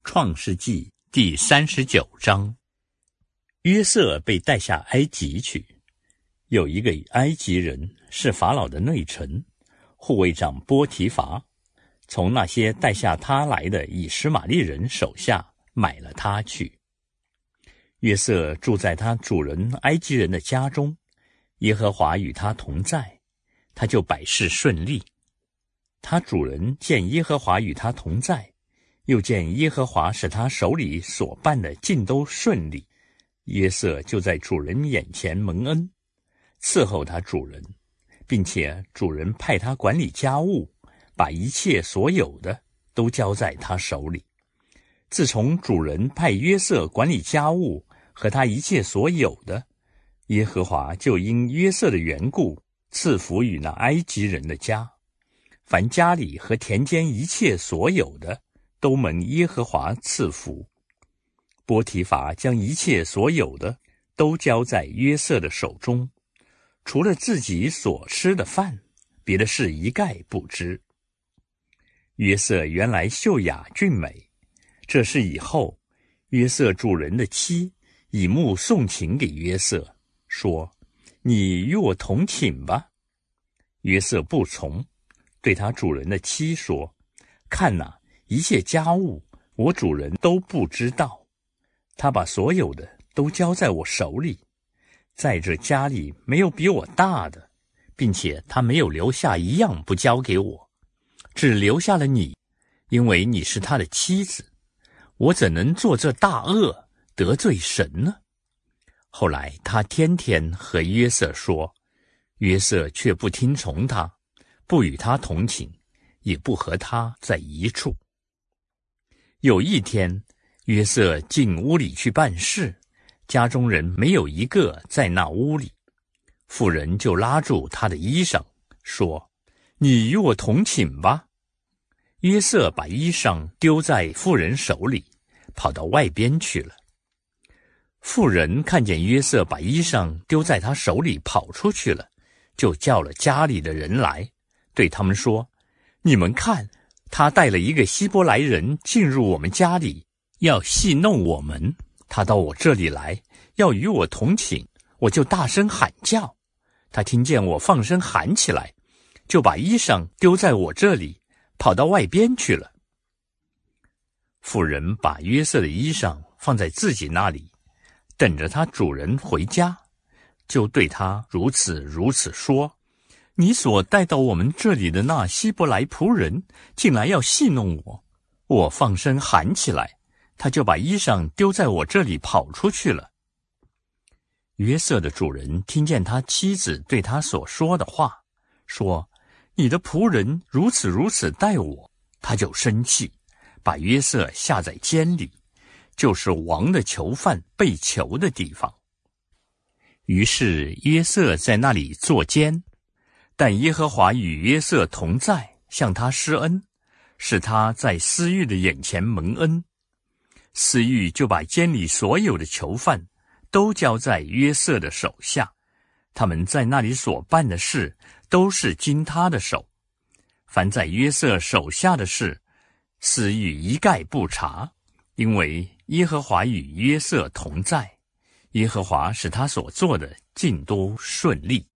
创世纪第39章，约瑟被带下埃及去。有一个埃及人是法老的内臣，护卫长波提乏，从那些带下他来的以实玛利人手下买了他去。约瑟住在他主人埃及人的家中，耶和华与他同在，他就百事顺利。他主人见耶和华与他同在，又见耶和华使他手里所办的尽都顺利，约瑟就在主人眼前蒙恩，伺候他主人，并且主人派他管理家务，把一切所有的都交在他手里。自从主人派约瑟管理家务和他一切所有的，耶和华就因约瑟的缘故赐福与那埃及人的家，凡家里和田间一切所有的都蒙耶和华赐福。波提乏将一切所有的都交在约瑟的手中，除了自己所吃的饭，别的事一概不知。约瑟原来秀雅俊美，这事以后，约瑟主人的妻以目送情给约瑟，说：你与我同寝吧。约瑟不从，对他主人的妻说：看哪，一切家务我主人都不知道，他把所有的都交在我手里，在这家里没有比我大的，并且他没有留下一样不交给我，只留下了你，因为你是他的妻子，我怎能做这大恶得罪神呢？后来他天天和约瑟说，约瑟却不听从他，不与他同寝，也不和他在一处。有一天，约瑟进屋里去办事，家中人没有一个在那屋里。妇人就拉住他的衣裳，说：你与我同寝吧。约瑟把衣裳丢在妇人手里，跑到外边去了。妇人看见约瑟把衣裳丢在他手里跑出去了，就叫了家里的人来，对他们说：你们看，他带了一个希伯来人进入我们家里，要戏弄我们。他到我这里来，要与我同寝，我就大声喊叫。他听见我放声喊起来，就把衣裳丢在我这里，跑到外边去了。妇人把约瑟的衣裳放在自己那里，等着他主人回家，就对他如此说：你所带到我们这里的那希伯来仆人进来要戏弄我，我放声喊起来，他就把衣裳丢在我这里跑出去了。约瑟的主人听见他妻子对他所说的话，说：你的仆人如此待我，他就生气，把约瑟下在监里，就是王的囚犯被囚的地方。于是约瑟在那里坐监，但耶和华与约瑟同在，向他施恩，使他在司狱的眼前蒙恩。司狱就把监里所有的囚犯都交在约瑟的手下，他们在那里所办的事都是经他的手。凡在约瑟手下的事，司狱一概不查，因为耶和华与约瑟同在，耶和华使他所做的尽都顺利。